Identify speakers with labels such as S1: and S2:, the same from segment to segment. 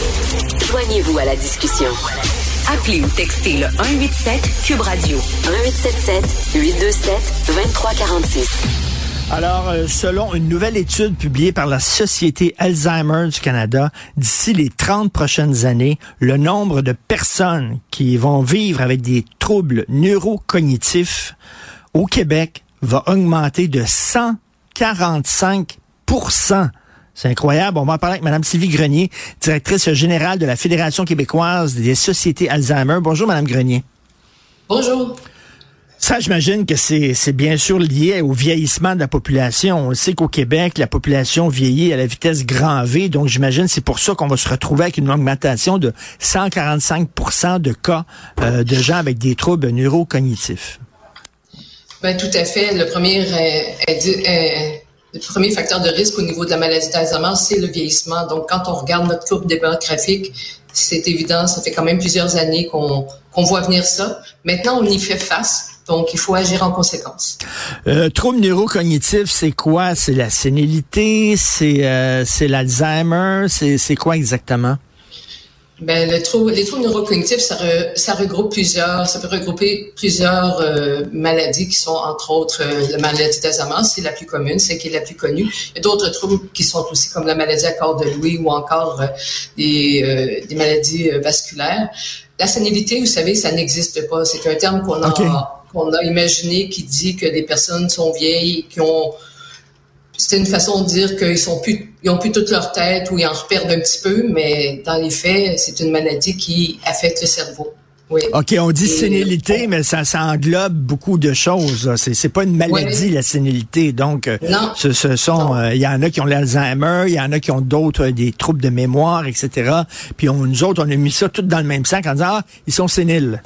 S1: Joignez-vous à la discussion. Appelez ou textez le 187 Cube Radio 1877-827-2346.
S2: Alors, selon une nouvelle étude publiée par la Société Alzheimer du Canada, d'ici les 30 prochaines années, le nombre de personnes qui vont vivre avec des troubles neurocognitifs au Québec va augmenter de 145 %. C'est incroyable. On va en parler avec Mme Sylvie Grenier, directrice générale de la Fédération québécoise des sociétés Alzheimer. Bonjour, Mme Grenier.
S3: Bonjour.
S2: Ça, j'imagine que c'est bien sûr lié au vieillissement de la population. On sait qu'au Québec, la population vieillit à la vitesse grand V, donc j'imagine que c'est pour ça qu'on va se retrouver avec une augmentation de 145 % de cas de gens avec des troubles neurocognitifs.
S3: Ben, tout à fait. Le premier facteur de risque au niveau de la maladie d'Alzheimer, c'est le vieillissement. Donc, quand on regarde notre courbe démographique, c'est évident, ça fait quand même plusieurs années qu'on voit venir ça. Maintenant, on y fait face. Donc, il faut agir en conséquence.
S2: Troubles neurocognitifs, c'est quoi? C'est la sénilité? C'est l'Alzheimer? C'est quoi exactement?
S3: Ben, les troubles neurocognitifs, ça peut regrouper plusieurs maladies qui sont, entre autres, la maladie d'Alzheimer, c'est la plus commune, c'est qui est la plus connue. Il y a d'autres troubles qui sont aussi comme la maladie à corps de Lewy ou encore des maladies vasculaires. La sénilité, vous savez, ça n'existe pas. C'est un terme qu'on a imaginé qui dit que des personnes sont vieilles, c'est une façon de dire qu'ils ont plus toute leur tête ou ils en reperdent un petit peu, mais dans les faits, c'est une maladie qui affecte le cerveau. Oui.
S2: OK, on dit sénilité, mais ça englobe beaucoup de choses. C'est pas une maladie, la sénilité. Donc,
S3: non.
S2: Il y en a qui ont l'Alzheimer, il y en a qui ont d'autres, des troubles de mémoire, etc. Puis nous autres, on a mis ça tout dans le même sac en disant, ils sont séniles.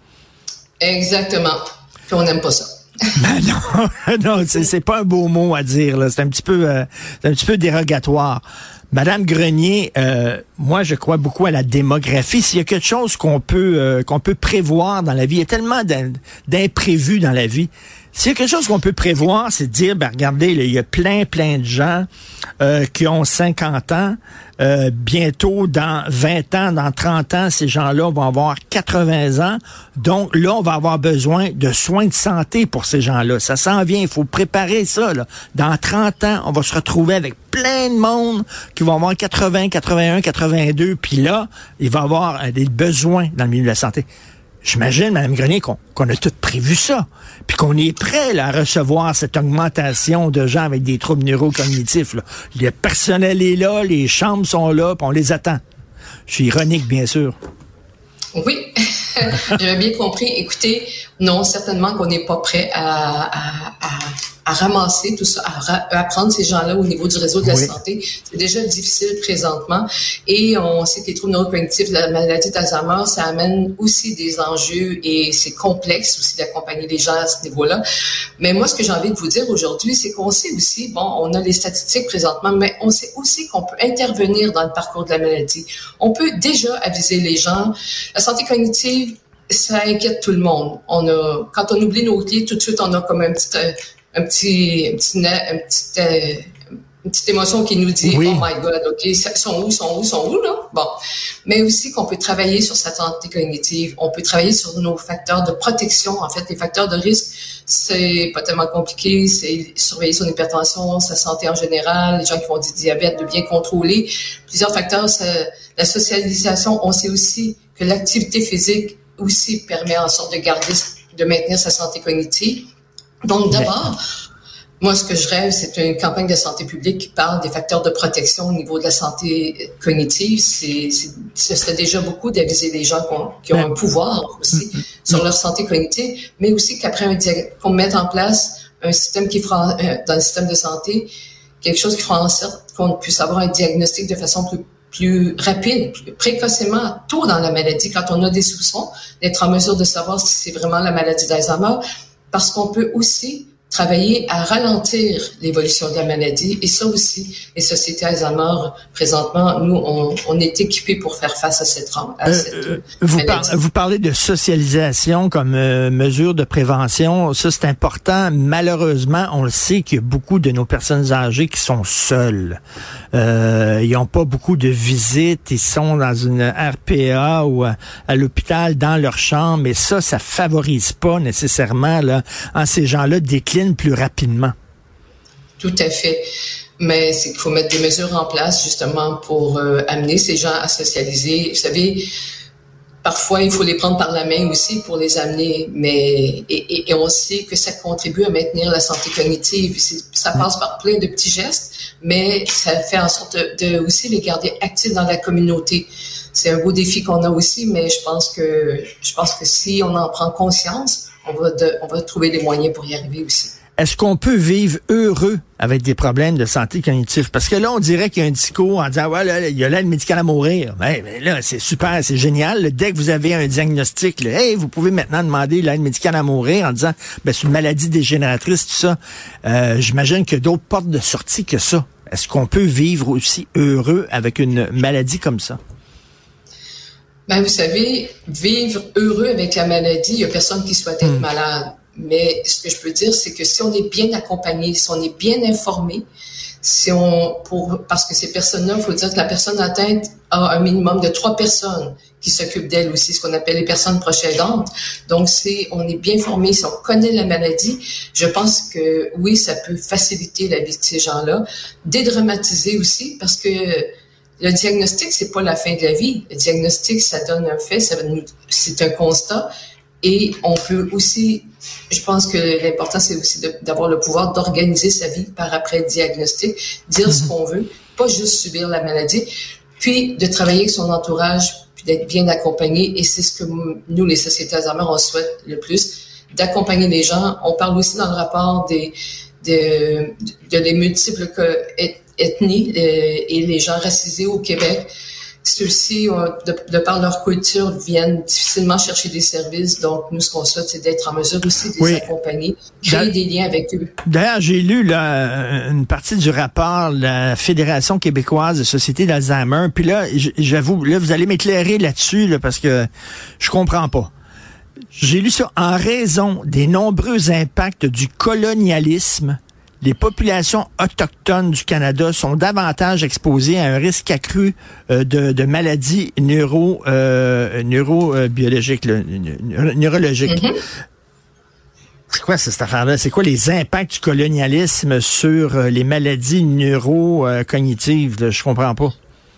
S3: Exactement. Puis on n'aime pas ça.
S2: Ben non, c'est pas un beau mot à dire, là. C'est un petit peu dérogatoire. Madame Grenier, moi, je crois beaucoup à la démographie. S'il y a quelque chose qu'on peut prévoir dans la vie, il y a tellement d'imprévus dans la vie. S'il y a quelque chose qu'on peut prévoir, c'est de dire, regardez, là, il y a plein de gens qui ont 50 ans. Bientôt, dans 20 ans, dans 30 ans, ces gens-là vont avoir 80 ans. Donc là, on va avoir besoin de soins de santé pour ces gens-là. Ça s'en vient, il faut préparer ça, là. Dans 30 ans, on va se retrouver avec plein de monde qui vont avoir 80, 81, 82. Puis là, il va y avoir des besoins dans le milieu de la santé. J'imagine, Mme Grenier, qu'on a tout prévu ça, puis qu'on est prêt là, à recevoir cette augmentation de gens avec des troubles neurocognitifs. Là. Le personnel est là, les chambres sont là, puis on les attend. Je suis ironique, bien sûr.
S3: Oui, j'avais bien compris. Écoutez, non, certainement qu'on n'est pas prêt à ramasser tout ça, à prendre ces gens-là au niveau du réseau de la santé. C'est déjà difficile présentement. Et on sait que les troubles neurocognitifs, la maladie d'Alzheimer, ça amène aussi des enjeux et c'est complexe aussi d'accompagner les gens à ce niveau-là. Mais moi, ce que j'ai envie de vous dire aujourd'hui, c'est qu'on sait aussi, on a les statistiques présentement, mais on sait aussi qu'on peut intervenir dans le parcours de la maladie. On peut déjà aviser les gens. La santé cognitive, ça inquiète tout le monde. Quand on oublie nos clés, tout de suite, on a comme une petite émotion qui nous dit, oh my God, OK, ils sont où, là? Bon. Mais aussi qu'on peut travailler sur sa santé cognitive. On peut travailler sur nos facteurs de protection. En fait, les facteurs de risque, c'est pas tellement compliqué. C'est surveiller son hypertension, sa santé en général, les gens qui font du diabète, de bien contrôler. Plusieurs facteurs, la socialisation. On sait aussi que l'activité physique aussi permet en sorte de maintenir sa santé cognitive. Donc, d'abord, moi, ce que je rêve, c'est une campagne de santé publique qui parle des facteurs de protection au niveau de la santé cognitive. Ce serait déjà beaucoup d'aviser les gens qui ont un pouvoir aussi sur leur santé cognitive, mais aussi qu'après qu'on mette en place un système qui fera, dans le système de santé, quelque chose qui fera en sorte qu'on puisse avoir un diagnostic de façon plus rapide, plus précocement, tôt dans la maladie, quand on a des soupçons, d'être en mesure de savoir si c'est vraiment la maladie d'Alzheimer, parce qu'on peut aussi travailler à ralentir l'évolution de la maladie. Et ça aussi, les sociétés Alzheimer, présentement, nous, on est équipés pour faire face à cette maladie.
S2: Vous parlez de socialisation comme mesure de prévention. Ça, c'est important. Malheureusement, on le sait qu'il y a beaucoup de nos personnes âgées qui sont seules. Ils n'ont pas beaucoup de visites. Ils sont dans une RPA ou à l'hôpital, dans leur chambre. Et ça favorise pas nécessairement là, ces gens-là déclinent plus rapidement.
S3: Tout à fait. Mais c'est qu'il faut mettre des mesures en place justement pour amener ces gens à socialiser. Vous savez, parfois, il faut les prendre par la main aussi pour les amener, mais et on sait que ça contribue à maintenir la santé cognitive. Ça passe par plein de petits gestes, mais ça fait en sorte de aussi les garder actifs dans la communauté. C'est un beau défi qu'on a aussi, mais je pense que si on en prend conscience, on va trouver les moyens pour y arriver aussi.
S2: Est-ce qu'on peut vivre heureux avec des problèmes de santé cognitive? Parce que là, on dirait qu'il y a un discours en disant, ouais, là, il y a l'aide médicale à mourir. Mais là, c'est super, c'est génial. Dès que vous avez un diagnostic, là, hey, vous pouvez maintenant demander l'aide médicale à mourir en disant, c'est une maladie dégénératrice, tout ça. J'imagine qu'il y a d'autres portes de sortie que ça. Est-ce qu'on peut vivre aussi heureux avec une maladie comme ça?
S3: Vous savez, vivre heureux avec la maladie, il n'y a personne qui souhaite être malade. Mais ce que je peux dire, c'est que si on est bien accompagné, si on est bien informé, parce que ces personnes-là, il faut dire que la personne atteinte a un minimum de 3 personnes qui s'occupent d'elle aussi, ce qu'on appelle les personnes proches aidantes. Donc, si on est bien formé, si on connaît la maladie, je pense que oui, ça peut faciliter la vie de ces gens-là, dédramatiser aussi, parce que le diagnostic, c'est pas la fin de la vie. Le diagnostic, ça donne un fait, c'est un constat. Et on peut aussi, je pense que l'important, c'est aussi d'avoir le pouvoir d'organiser sa vie par après le diagnostic, dire ce qu'on veut, pas juste subir la maladie, puis de travailler avec son entourage, puis d'être bien accompagné. Et c'est ce que nous, les sociétés Alzheimer, on souhaite le plus, d'accompagner les gens. On parle aussi dans le rapport de les multiples ethnies et les gens racisés au Québec. Ceux-ci, de par leur culture, viennent difficilement chercher des services. Donc, nous, ce qu'on souhaite, c'est d'être en mesure aussi de les accompagner, créer des liens avec eux.
S2: D'ailleurs, j'ai lu là, une partie du rapport de la Fédération québécoise de sociétés d'Alzheimer. Puis là, j'avoue, là, vous allez m'éclairer là-dessus là, parce que je comprends pas. J'ai lu ça. En raison des nombreux impacts du colonialisme, les populations autochtones du Canada sont davantage exposées à un risque accru de maladies neurobiologiques, neurologiques. Mm-hmm. C'est quoi cette affaire-là? C'est quoi les impacts du colonialisme sur les maladies neurocognitives? Je comprends pas.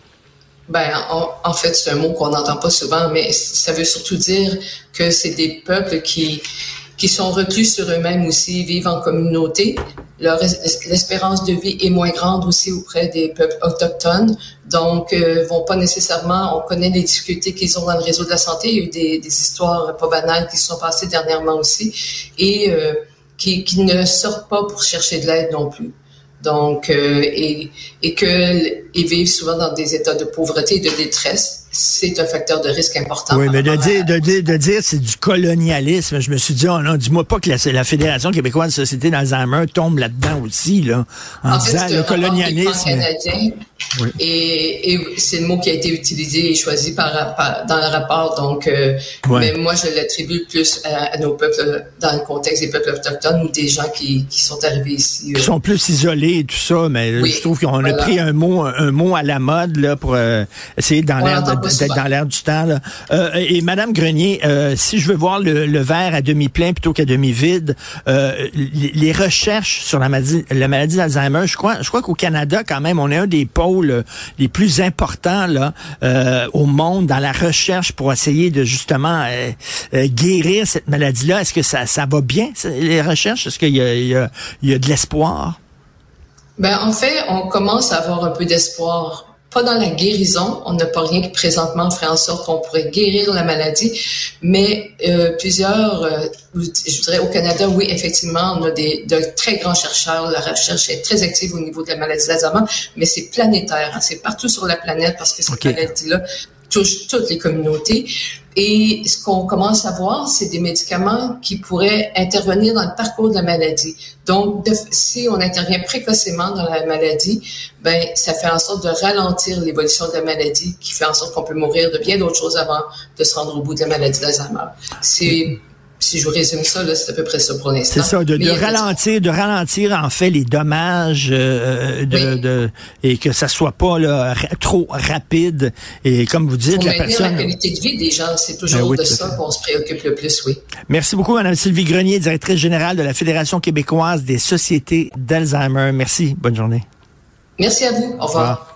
S3: En fait, c'est un mot qu'on n'entend pas souvent, mais ça veut surtout dire que c'est des peuples qui sont reclus sur eux-mêmes aussi, vivent en communauté. L'espérance de vie est moins grande aussi auprès des peuples autochtones, donc vont pas nécessairement, on connaît les difficultés qu'ils ont dans le réseau de la santé, il y a eu des histoires pas banales qui se sont passées dernièrement aussi, et qui ne sortent pas pour chercher de l'aide non plus. Donc, et vivent souvent dans des états de pauvreté et de détresse, c'est un facteur de risque important.
S2: Oui, mais de dire c'est du colonialisme, je me suis dit, oh non, dis-moi pas que la Fédération québécoise de société d'Alzheimer tombe là-dedans aussi, là, en disant le colonialisme.
S3: Oui. Et c'est le mot qui a été utilisé et choisi dans le rapport. Donc, mais moi, je l'attribue plus à nos peuples, dans le contexte des peuples autochtones ou des gens qui sont arrivés ici.
S2: Qui sont plus isolés et tout ça, mais je trouve qu'on a pris un mot à la mode là pour essayer d'être dans l'air du temps. Là. Et Madame Grenier, si je veux voir le verre à demi plein plutôt qu'à demi vide, les recherches sur la maladie d'Alzheimer, je crois qu'au Canada quand même, on est un des pôles les plus importants là au monde dans la recherche pour essayer de justement guérir cette maladie-là. Est-ce que ça va bien les recherches? Est-ce qu'il y a de l'espoir?
S3: En fait, on commence à avoir un peu d'espoir. Pas dans la guérison, on n'a pas rien qui présentement ferait en sorte qu'on pourrait guérir la maladie, mais plusieurs, je dirais au Canada, oui, effectivement, on a de très grands chercheurs, la recherche est très active au niveau de la maladie d'Alzheimer, mais c'est planétaire, c'est partout sur la planète parce que cette maladie-là touche toutes les communautés. Et ce qu'on commence à voir, c'est des médicaments qui pourraient intervenir dans le parcours de la maladie. Donc, si on intervient précocement dans la maladie, ben ça fait en sorte de ralentir l'évolution de la maladie, qui fait en sorte qu'on peut mourir de bien d'autres choses avant de se rendre au bout de la maladie d'Alzheimer. Si je vous résume ça, là, c'est à peu près ça pour l'instant.
S2: C'est ça, de ralentir en fait les dommages et que ça soit pas là, trop rapide. Et comme vous dites, la personne...
S3: la qualité de vie des gens, c'est toujours de ça qu'on se préoccupe le plus, oui.
S2: Merci beaucoup, Mme Sylvie Grenier, directrice générale de la Fédération québécoise des sociétés d'Alzheimer. Merci, bonne journée.
S3: Merci à vous, au revoir.